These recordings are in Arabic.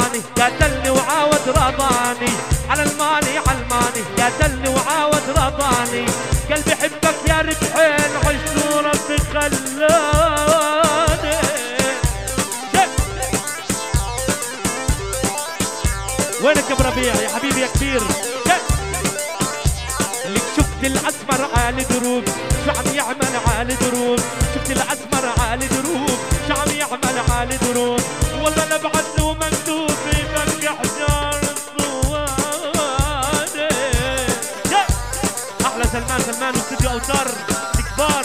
الماني قاتلني وعاود رضاني، على الماني على الماني قاتلني وعاود رضاني، قلبي حبك يا ربحين عشت وربي خلاني. وينك يا ابو ربيع يا حبيبي يا كبير؟ اللي شفت الاسمر عالي دروب شو عم يعمل عالي دروب، شفت الاسمر عالي دروب شو عم يعمل عالي دروب، والله لا بعد له مندوب يفك حجار الصواني. احلى سلمان واستوديو اوتار الكبار.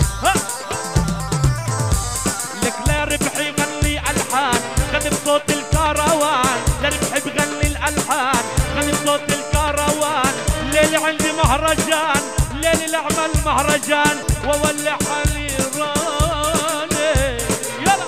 لك لا ربحي غني الحان غني بصوت الكروان، لا ربحي بغني الالحان غني بصوت الكروان، ليلي عندي مهرجان ليلي لعمل مهرجان وولع حليراني. يلا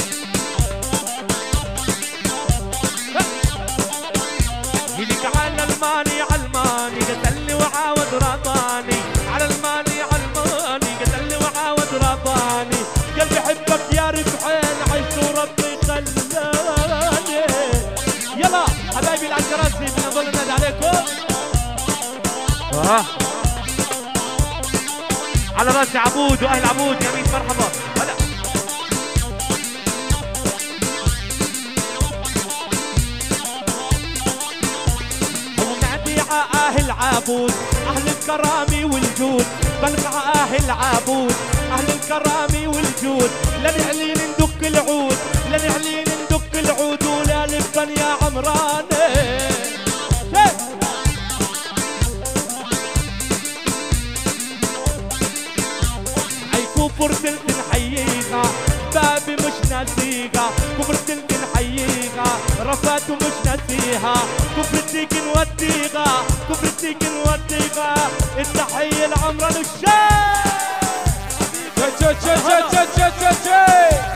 يليك على الماني قتلني وعاود رضاني، على الماني قتلني وعاود رضاني، قلبي حبك يا ربحين عشت وربي خلاني. يلا حبايبي العشراسي بنظل ننادي عليكم. على راسي عبود واهل عبود يا مين مرحبا. هلا ونعدي ع اهل عبود اهل الكرامي والجود، بلغ اهل عبود اهل الكرامي والجود، لا نعلين ندق العود لا نعلين ندق العود ولا لبن يا عمراني. كفرت نحييها بابي مش ناسيها، كفرت نحييها رفات ومش ناسيها، كفرتك نوديها كفرتك نوديها، التحية لعمران الشاي.